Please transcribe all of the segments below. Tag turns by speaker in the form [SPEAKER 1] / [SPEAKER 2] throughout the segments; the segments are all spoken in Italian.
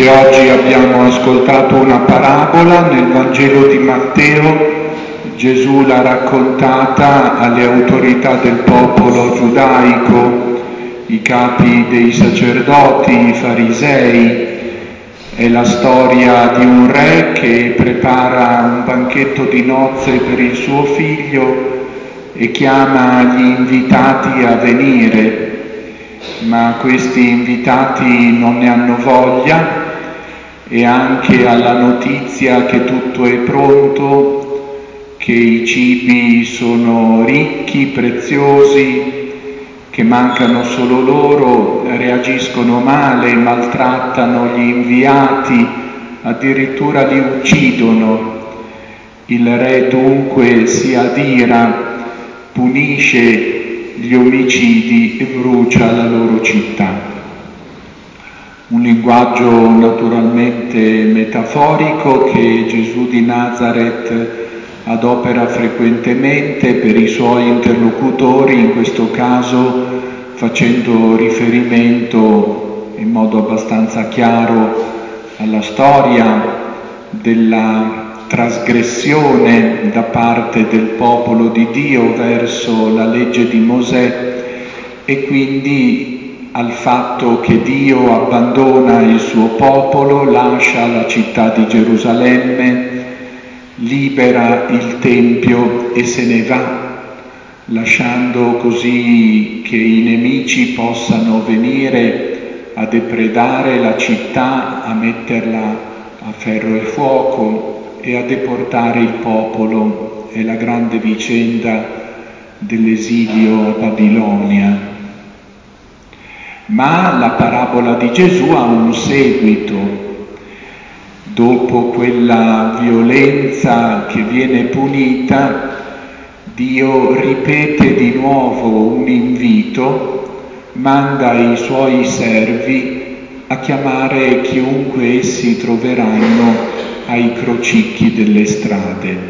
[SPEAKER 1] Anche oggi abbiamo ascoltato una parabola nel Vangelo di Matteo. Gesù l'ha raccontata alle autorità del popolo giudaico, i capi dei sacerdoti, i farisei. È la storia di un re che prepara un banchetto di nozze per il suo figlio e chiama gli invitati a venire, ma questi invitati non ne hanno voglia, e anche alla notizia che tutto è pronto, che i cibi sono ricchi, preziosi, che mancano solo loro, reagiscono male, maltrattano gli inviati, addirittura li uccidono. Il re dunque si adira, punisce gli omicidi e brucia la loro città. Un linguaggio naturalmente metaforico che Gesù di Nazaret adopera frequentemente per i suoi interlocutori, in questo caso facendo riferimento in modo abbastanza chiaro alla storia della trasgressione da parte del popolo di Dio verso la legge di Mosè, e quindi al fatto che Dio abbandona il suo popolo, lascia la città di Gerusalemme, libera il Tempio e se ne va, lasciando così che i nemici possano venire a depredare la città, a metterla a ferro e fuoco e a deportare il popolo. È la grande vicenda dell'esilio a Babilonia. Ma la parabola di Gesù ha un seguito. Dopo quella violenza che viene punita, Dio ripete di nuovo un invito, manda i suoi servi a chiamare chiunque essi troveranno ai crocicchi delle strade.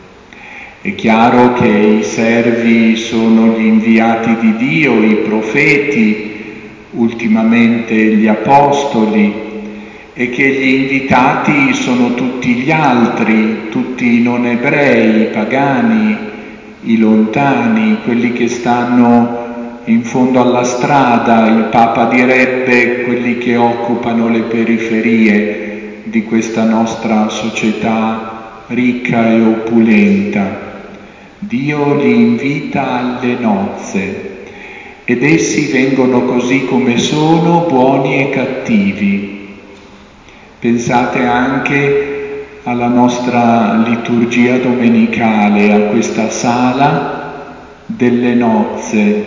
[SPEAKER 1] È chiaro che i servi sono gli inviati di Dio, i profeti, ultimamente gli apostoli, e che gli invitati sono tutti gli altri, tutti i non ebrei, i pagani, i lontani, quelli che stanno in fondo alla strada. Il Papa direbbe quelli che occupano le periferie di questa nostra società ricca e opulenta. Dio li invita alle nozze ed essi vengono così come sono, buoni e cattivi. Pensate anche alla nostra liturgia domenicale, a questa sala delle nozze,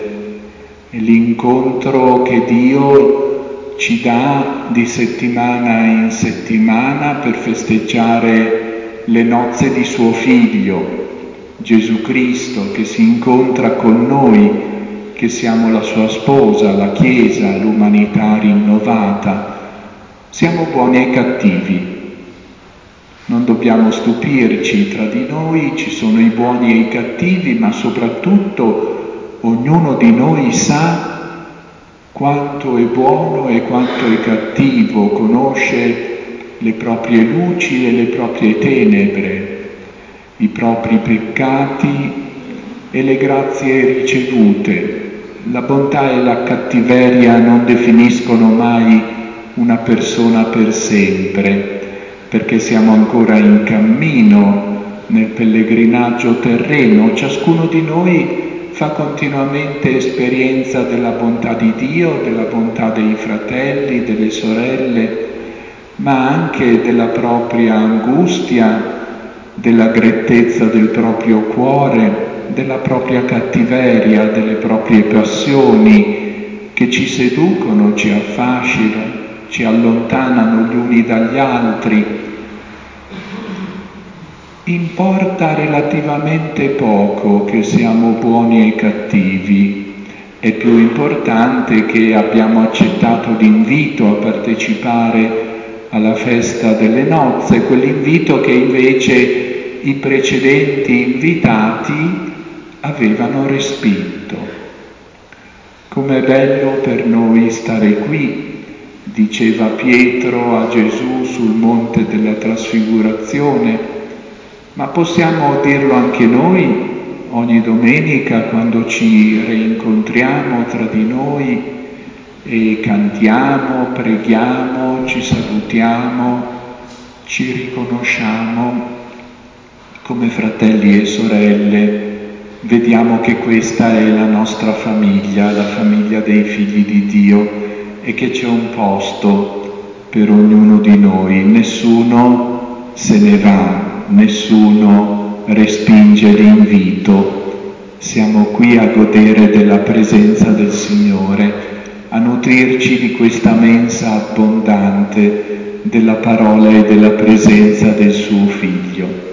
[SPEAKER 1] l'incontro che Dio ci dà di settimana in settimana per festeggiare le nozze di suo Figlio, Gesù Cristo, che si incontra con noi, che siamo la sua sposa, la Chiesa, l'umanità rinnovata. Siamo buoni e cattivi. Non dobbiamo stupirci, tra di noi ci sono i buoni e i cattivi, ma soprattutto ognuno di noi sa quanto è buono e quanto è cattivo, conosce le proprie luci e le proprie tenebre, i propri peccati e le grazie ricevute. La bontà e la cattiveria non definiscono mai una persona per sempre, perché siamo ancora in cammino nel pellegrinaggio terreno. Ciascuno di noi fa continuamente esperienza della bontà di Dio, della bontà dei fratelli, delle sorelle, ma anche della propria angustia, della grettezza del proprio cuore, della propria cattiveria, delle proprie passioni che ci seducono, ci affascinano, ci allontanano gli uni dagli altri. Importa relativamente poco che siamo buoni e cattivi, è più importante che abbiamo accettato l'invito a partecipare alla festa delle nozze, quell'invito che invece i precedenti invitati avevano respinto. Com'è bello per noi stare qui diceva Pietro a Gesù sul monte della trasfigurazione, ma possiamo dirlo anche noi ogni domenica quando ci rincontriamo tra di noi e cantiamo, preghiamo, ci salutiamo, ci riconosciamo come fratelli e sorelle. Vediamo che questa è la nostra famiglia, la famiglia dei figli di Dio, e che c'è un posto per ognuno di noi. Nessuno se ne va, nessuno respinge l'invito. Siamo qui a godere della presenza del Signore, a nutrirci di questa mensa abbondante della parola e della presenza del suo Figlio.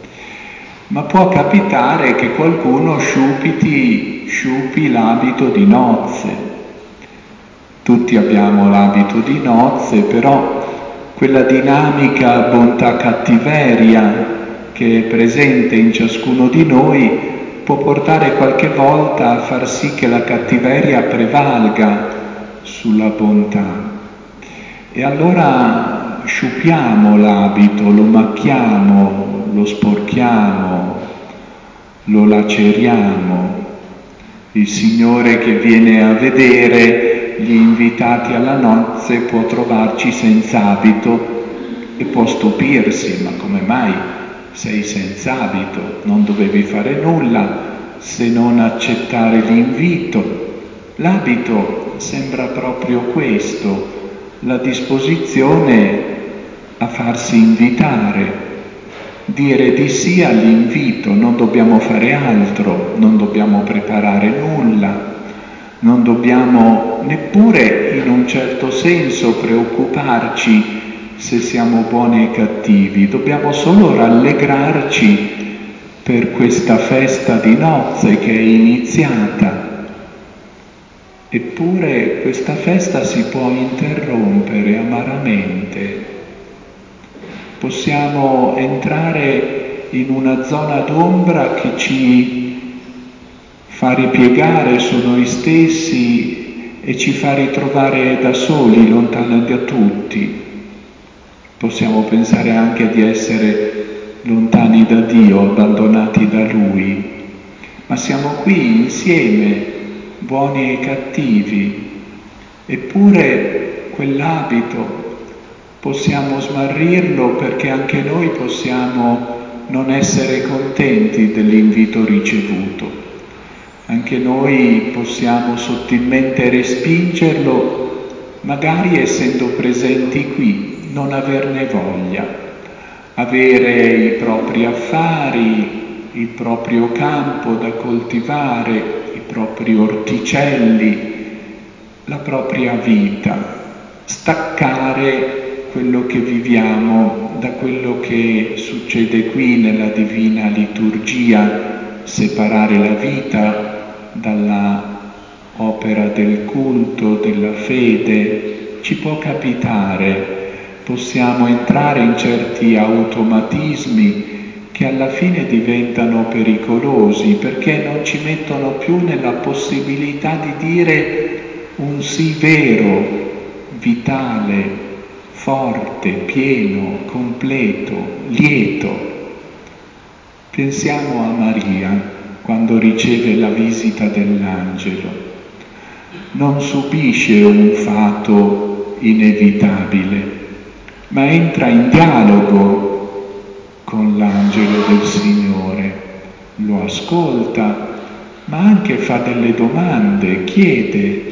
[SPEAKER 1] Ma può capitare che qualcuno sciupi l'abito di nozze. Tutti abbiamo l'abito di nozze, però quella dinamica bontà-cattiveria che è presente in ciascuno di noi può portare qualche volta a far sì che la cattiveria prevalga sulla bontà. E allora sciupiamo l'abito, lo macchiamo, lo sporchiamo, lo laceriamo. Il Signore che viene a vedere gli invitati alla nozze può trovarci senza abito e può stupirsi: ma come mai sei senza abito? Non dovevi fare nulla se non accettare l'invito. L'abito sembra proprio questo, la disposizione a farsi invitare, dire di sì all'invito. Non dobbiamo fare altro, non dobbiamo preparare nulla, non dobbiamo neppure in un certo senso preoccuparci se siamo buoni e cattivi, dobbiamo solo rallegrarci per questa festa di nozze che è iniziata. Eppure questa festa si può interrompere amaramente. Possiamo entrare in una zona d'ombra che ci fa ripiegare su noi stessi e ci fa ritrovare da soli, lontani da tutti. Possiamo pensare anche di essere lontani da Dio, abbandonati da Lui, ma siamo qui insieme, buoni e cattivi. Eppure quell'abito possiamo smarrirlo, perché anche noi possiamo non essere contenti dell'invito ricevuto. Anche noi possiamo sottilmente respingerlo, magari essendo presenti qui, non averne voglia, avere i propri affari, il proprio campo da coltivare, i propri orticelli, la propria vita, staccare quello che viviamo da quello che succede qui nella divina liturgia, separare la vita dalla opera del culto, della fede. Ci può capitare, possiamo entrare in certi automatismi che alla fine diventano pericolosi, perché non ci mettono più nella possibilità di dire un sì vero, vitale, forte, pieno, completo, lieto. Pensiamo a Maria quando riceve la visita dell'angelo. Non subisce un fato inevitabile, ma entra in dialogo con l'angelo del Signore, lo ascolta, ma anche fa delle domande, chiede,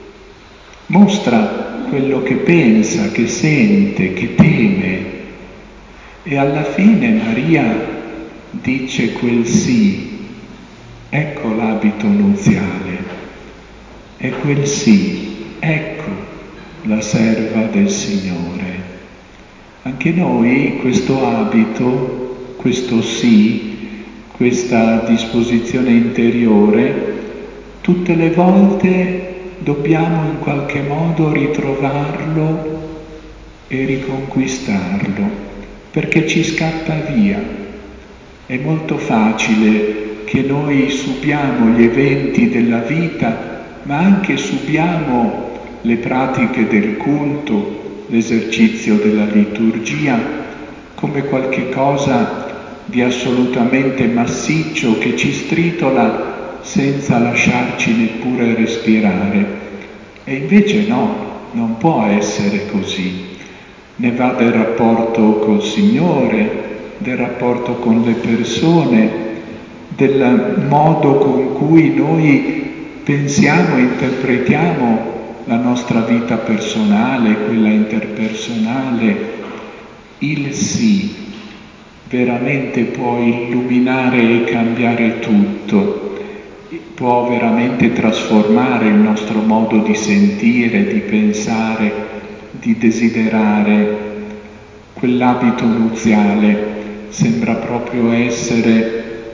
[SPEAKER 1] mostra quello che pensa, che sente, che teme, e alla fine Maria dice quel sì. Ecco l'abito nuziale, è quel sì, ecco la serva del Signore. Anche noi questo abito, questo sì, questa disposizione interiore, tutte le volte dobbiamo in qualche modo ritrovarlo e riconquistarlo, perché ci scappa via. È molto facile che noi subiamo gli eventi della vita, ma anche subiamo le pratiche del culto, l'esercizio della liturgia, come qualche cosa di assolutamente massiccio che ci stritola senza lasciarci neppure respirare. E invece no, non può essere così. Ne va del rapporto col Signore, del rapporto con le persone, del modo con cui noi pensiamo e interpretiamo la nostra vita personale, quella interpersonale. Il sì veramente può illuminare e cambiare tutto, può veramente trasformare il nostro modo di sentire, di pensare, di desiderare. Quell'abito nuziale sembra proprio essere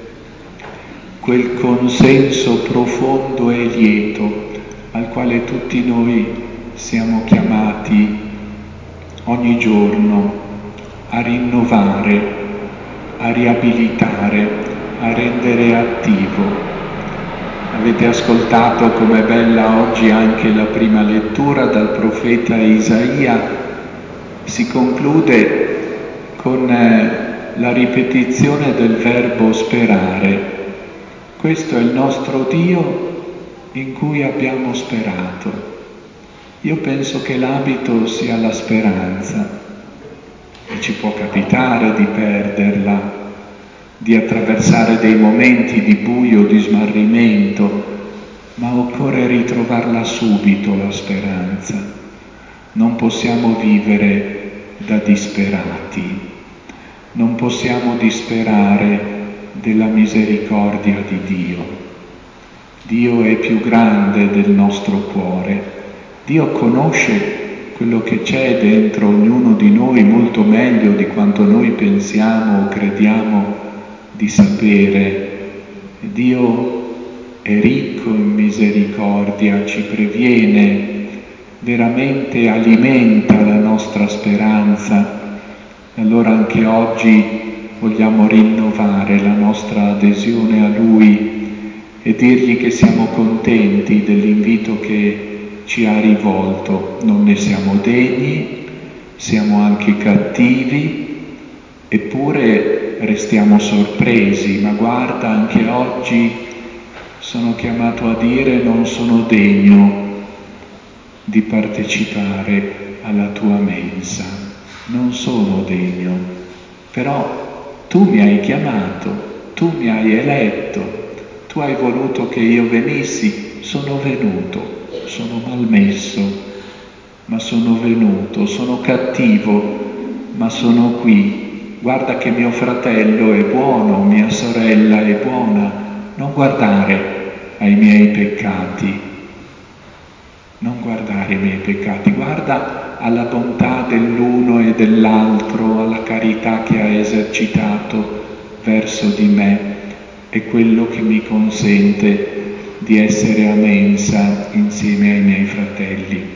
[SPEAKER 1] quel consenso profondo e lieto al quale tutti noi siamo chiamati ogni giorno a rinnovare, a riabilitare, a rendere attivo. Avete ascoltato com'è bella oggi anche la prima lettura dal profeta Isaia. Si conclude con la ripetizione del verbo sperare. Questo è il nostro Dio in cui abbiamo sperato. Io penso che l'abito sia la speranza e ci può capitare di perderla, di attraversare dei momenti di buio, di smarrimento, ma occorre ritrovarla subito la speranza. Non possiamo vivere da disperati, non possiamo disperare della misericordia di Dio. Dio è più grande del nostro cuore. Dio conosce quello che c'è dentro ognuno di noi molto meglio di quanto noi pensiamo o crediamo di sapere. Dio è ricco in misericordia, ci previene, veramente alimenta la nostra speranza. Allora anche oggi vogliamo rinnovare la nostra adesione a Lui e dirgli che siamo contenti dell'invito che ci ha rivolto. Non ne siamo degni, siamo anche cattivi, eppure restiamo sorpresi. Ma guarda, anche oggi sono chiamato a dire: non sono degno di partecipare alla tua mensa, non sono degno, però tu mi hai chiamato, tu mi hai eletto, tu hai voluto che io venissi, sono venuto, sono malmesso, ma sono venuto, sono cattivo, ma sono qui. Guarda che mio fratello è buono, mia sorella è buona, non guardare ai miei peccati, non guardare i miei peccati, guarda alla bontà dell'uno e dell'altro, alla carità che ha esercitato verso di me, è quello che mi consente di essere a mensa insieme ai miei fratelli.